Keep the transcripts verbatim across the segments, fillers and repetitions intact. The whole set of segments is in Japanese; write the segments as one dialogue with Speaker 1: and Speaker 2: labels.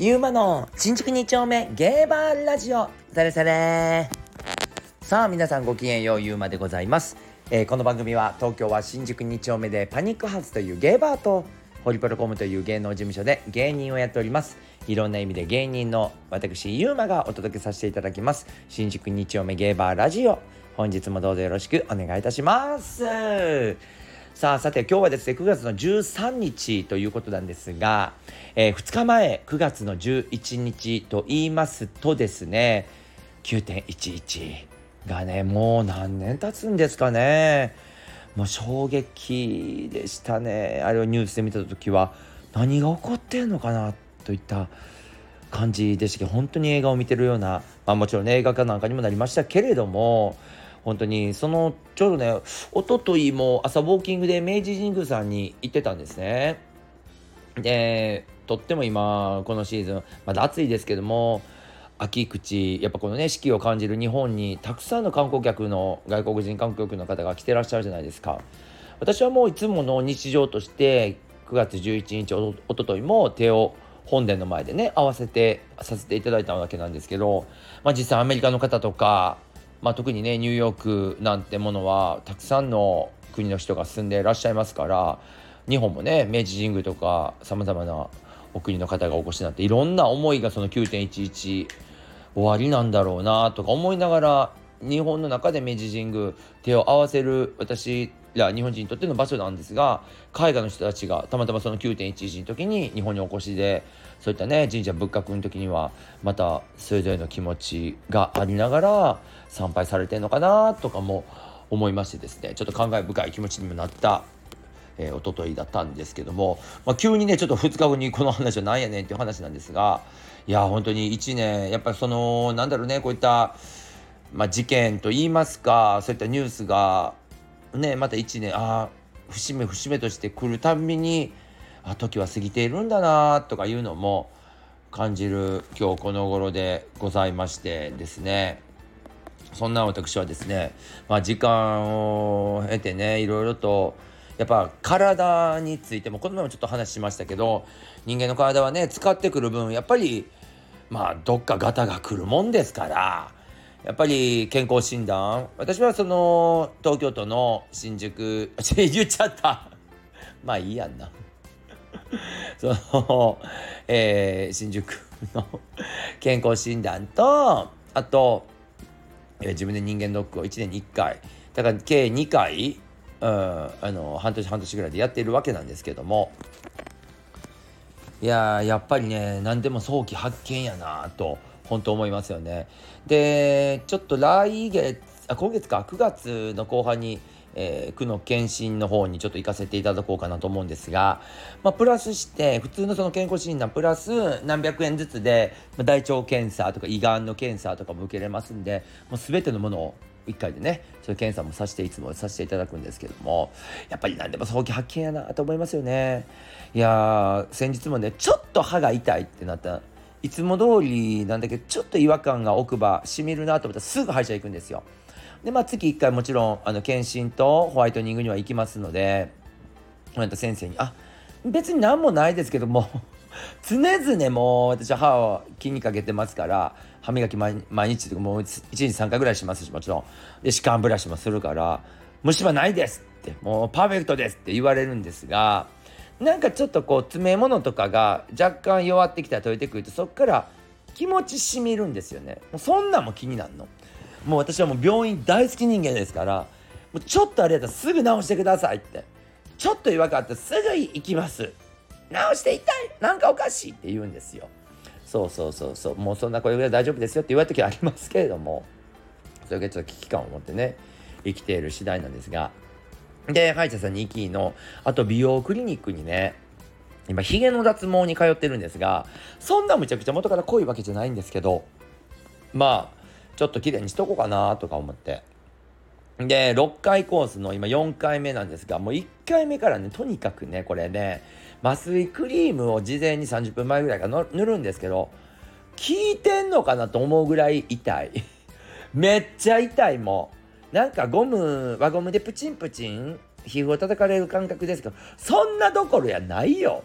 Speaker 1: ゆうまの新宿に丁目ゲーバーラジオされされ。さあ皆さんごきげんよう、ゆうまでございます。えー、この番組は東京は新宿に丁目でパニックハウスというゲーバーとホリプロコムという芸能事務所で芸人をやっております。いろんな意味で芸人の私ゆうまがお届けさせていただきます新宿に丁目ゲーバーラジオ。本日もどうぞよろしくお願いいたします。さあさて今日はですねくがつのじゅうさんにちということなんですが、えー、ふつかまえくがつのじゅういちにちと言いますとですね きゅうてんいちいち がねもう何年経つんですかね。もう衝撃でしたね。あれをニュースで見た時は何が起こってんのかなといった感じでしたけど、本当に映画を見てるような、まあ、もちろん、ね、映画化なんかにもなりましたけれども、本当にそのちょうどね一昨日も朝ウォーキングで明治神宮さんに行ってたんですね。でとっても今このシーズンまだ暑いですけども、秋口やっぱこのね四季を感じる日本にたくさんの観光客の外国人観光客の方が来てらっしゃるじゃないですか。私はもういつもの日常としてくがつじゅういちにち お, おとといも手を本殿の前でね合わせてさせていただいたわけなんですけど、まあ、実際アメリカの方とか、まあ、特にねニューヨークなんてものはたくさんの国の人が住んでいらっしゃいますから、日本もね明治神宮とかさまざまなお国の方がお越しになっていろんな思いがその きゅうてんいちいち 終わりなんだろうなとか思いながら、日本の中で明治神宮手を合わせる私ら日本人にとっての場所なんですが、海外の人たちがたまたまその きゅうてんいちいち の時に日本にお越しで、そういったね神社仏閣の時にはまたそれぞれの気持ちがありながら参拝されてるのかなとかも思いましてですね、ちょっと感慨深い気持ちにもなったえー、一昨日だったんですけども、まあ、急にねちょっとふつかごにこの話はなんやねんっていう話なんですが、いや本当にいちねんやっぱりそのなんだろうねこういった、まあ、事件といいますかそういったニュースがねまたいちねんあ節目節目として来るたびにあ時は過ぎているんだなとかいうのも感じる今日この頃でございましてですね、そんな私はですね、まあ、時間を経てねいろいろとやっぱ体についてもこの前もちょっと話しましたけど、人間の体はね使ってくる分やっぱりまあどっかガタが来るもんですから、やっぱり健康診断、私はその東京都の新宿言っちゃったまあいいやんなその、えー、新宿の健康診断とあと、えー、自分で人間ドックをいちねんにいっかいだから計にかい、うん、あの半年半年ぐらいでやっているわけなんですけども、いややっぱりね何でも早期発見やなと本当思いますよね。でちょっと来月あ今月かくがつの後半に、えー、区の検診の方にちょっと行かせていただこうかなと思うんですが、まあ、プラスして普通のその健康診断プラス何百円ずつで、まあ、大腸検査とか胃がんの検査とかも受けれますんで、もう全てのものをいっかいでねそういう検査もさせていつもさせていただくんですけども、やっぱり何でも早期発見やなと思いますよね。いや先日もねちょっと歯が痛いってなったいつも通りなんだけどちょっと違和感が奥歯しみるなと思ったらすぐ歯医者行くんですよ。でまあ月いっかいもちろんあの検診とホワイトニングには行きますので、先生にあ別に何もないですけども常々もう私は歯を気にかけてますから歯磨き 毎, 毎日とかもういちにちさんかいぐらいしますし、もちろんで歯間ブラシもするから虫歯ないですってもうパーフェクトですって言われるんですが、なんかちょっとこう詰め物とかが若干弱ってきたら取れてくるとそっから気持ちしみるんですよね。もうそんなんも気になるの。もう私はもう病院大好き人間ですから、もうちょっとあれやったらすぐ治してくださいって、ちょっと違和感あったらすぐ行きます、治して痛いなんかおかしいって言うんですよ。そうそうそうそうもうそんなこれぐらい大丈夫ですよって言われる時はありますけれども、それがちょっと危機感を持ってね生きている次第なんですが、で歯医者さんに行きのあと美容クリニックにね今ヒゲの脱毛に通ってるんですが、そんなむちゃくちゃ元から濃いわけじゃないんですけど、まあちょっと綺麗にしとこうかなとか思ってでろっかいコースの今よんかいめなんですが、もういっかいめからねとにかくねこれね麻酔クリームを事前にさんじゅっぷんまえぐらいから塗るんですけど、効いてんのかなと思うぐらい痛いめっちゃ痛い。もうなんかゴム輪ゴムでプチンプチン皮膚を叩かれる感覚ですけど、そんなどころやないよ。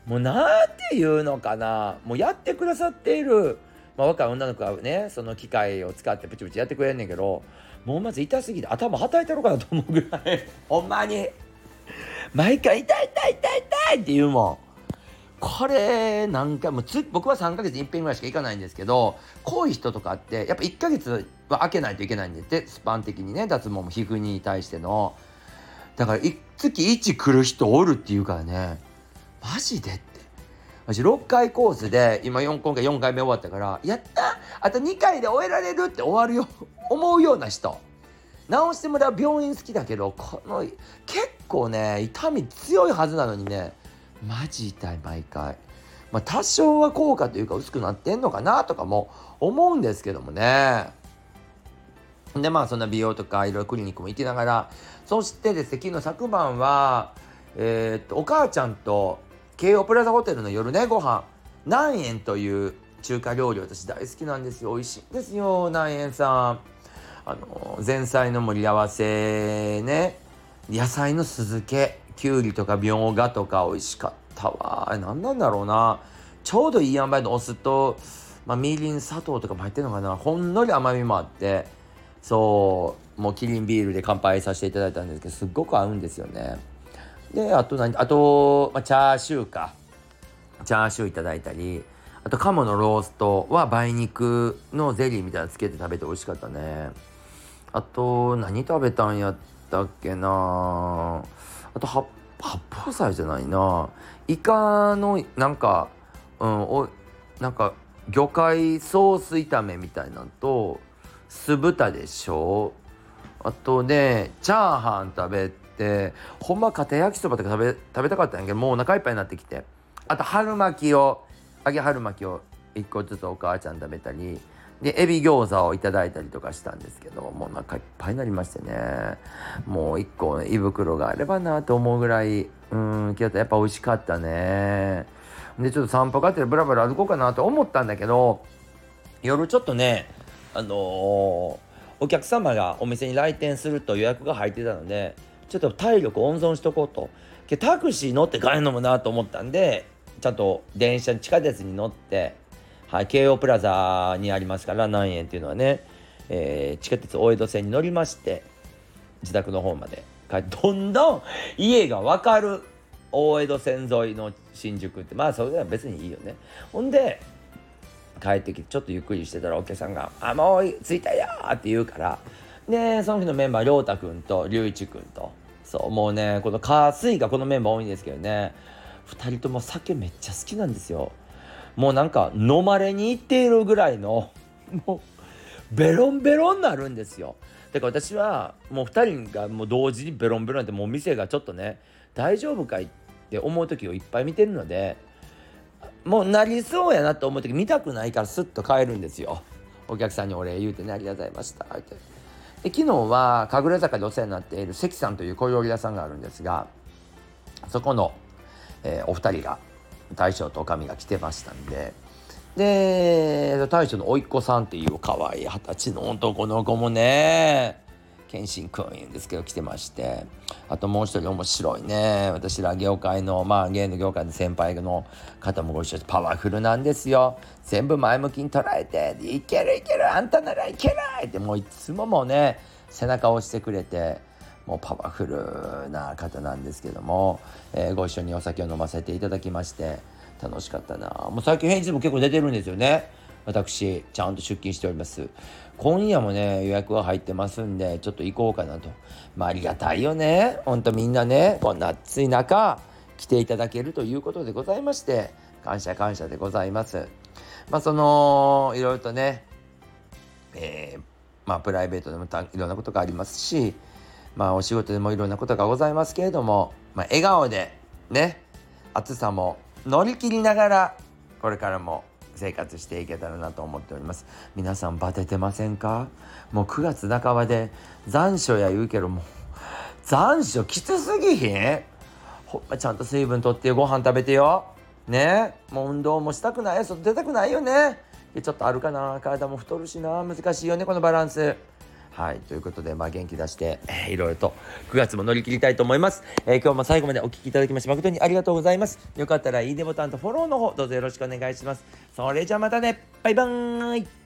Speaker 1: もうなんていうのかな、もうやってくださっている、まあ、若い女の子がねその機械を使ってプチプチやってくれんねんけど、もうまず痛すぎて頭はたいてるかなと思うぐらいほんまに毎回痛い痛い痛い痛いって言うもん。これなんかもうつ僕はさんかげつにいっぺんぐらいしか行かないんですけど、濃い人とかってやっぱいっかげつは空けないといけないんでってスパン的にね、脱毛も皮膚に対しての。だから月いち来る人おるっていうからね、マジでって。私ろっかいコースで今よん今回よんかいめ終わったから、やったあとにかいで終えられるって終わるよ思うような人、治してもらう病院好きだけど、この結構ね痛み強いはずなのにねマジ痛い毎回。まあ多少は効果というか薄くなってんのかなとかも思うんですけどもね。でまあそんな美容とかいろいろクリニックも行きながら、そしてですね昨日昨晩はえー、っとお母ちゃんと京王プラザホテルの夜ねご飯、南園という中華料理私大好きなんですよ。美味しいんですよ南園さん。あの前菜の盛り合わせね、野菜の酢漬け、きゅうりとかみょうがとか美味しかったわ。何なんだろうな、ちょうどいい塩梅のお酢と、まあ、みりん砂糖とかも入ってるのかな、ほんのり甘みもあって、そうもうキリンビールで乾杯させていただいたんですけど、すっごく合うんですよね。であと何あと、まあ、チャーシューかチャーシューいただいたり、あと鴨のローストは梅肉のゼリーみたいなのつけて食べて美味しかったね。あと何食べたんやったっけなあと八宝菜じゃないな、イカのなんか、うん、おなんか魚介ソース炒めみたいなのと酢豚でしょ。あとねチャーハン食べて、ほんま家庭焼きそばとか食べ食べたかったんやけどもうお腹いっぱいになってきて、あと春巻きを揚げ春巻きをいっこずつお母ちゃん食べたりで、エビ餃子をいただいたりとかしたんですけど、もうお腹いっぱいになりましてね、もういっこ、ね、胃袋があればなと思うぐらい、うんやっぱ美味しかったね。でちょっと散歩がてらブラブラ歩こうかなと思ったんだけど、夜ちょっとねあのー、お客様がお店に来店すると予約が入ってたので、ちょっと体力温存しとこうと。タクシー乗って帰るのもなと思ったんで、ちゃんと電車地下鉄に乗って、はい、京王プラザにありますから南園っていうのはね、えー、地下鉄大江戸線に乗りまして自宅の方まで帰って、どんどん家が分かる大江戸線沿いの新宿って、まあそれは別にいいよね。ほんで帰ってきてちょっとゆっくりしてたらお客さんが「あもう着いたよ」って言うから、でその日のメンバーりょうたくんとりゅういちくんと、そうもうねこの火水がこのメンバー多いんですけどね、ふたりとも酒めっちゃ好きなんですよ。もうなんか飲まれに行っているぐらいのもうベロンベロンになるんですよ。だから私はもうふたりがもう同時にベロンベロンって、もう店がちょっとね大丈夫かいって思う時をいっぱい見てるので、もうなりそうやなと思う時見たくないからスッと帰るんですよ。お客さんにお礼言うてね、ありがとうございましたって。で昨日は神楽坂でお世話になっている関さんという小料理屋さんがあるんですが、そこの、えー、お二人が大将と女将が来てましたんで、で大将の甥っ子さんっていう可愛い二十歳の男の子もね謙信くん言うんですけど来てまして、あともう一人面白いね、私ら業界のまあ芸の業界の先輩の方もご一緒でパワフルなんですよ。全部前向きに捉えて、いけるいけるあんたならいけないって、もういつももうね背中を押してくれて、もうパワフルな方なんですけども、えー、ご一緒にお酒を飲ませていただきまして楽しかったな。もう最近平日も結構出てるんですよね。私ちゃんと出勤しております。今夜もね予約が入ってますんでちょっと行こうかなと。まあありがたいよね、ほんとみんなねこんな暑い中来ていただけるということでございまして、感謝感謝でございます。まあそのいろいろとね、えー、まあプライベートでもいろんなことがありますし、まあお仕事でもいろんなことがございますけれども、まあ笑顔でね暑さも乗り切りながらこれからも生活していけたらなと思っております。皆さんバテてませんか？もうくがつなかばで残暑や言うけども残暑きつすぎひん？ほんまちゃんと水分とってご飯食べてよね。もう運動もしたくない、外出たくないよね。でちょっとあるかな、体も太るしな、難しいよねこのバランス。 はいということで、まあ、元気出して、えー、いろいろとくがつも乗り切りたいと思います。えー、今日も最後までお聞きいただきまして誠にありがとうございます。よかったらいいねボタンとフォローの方どうぞよろしくお願いします。それじゃあまたね、バイバーイ。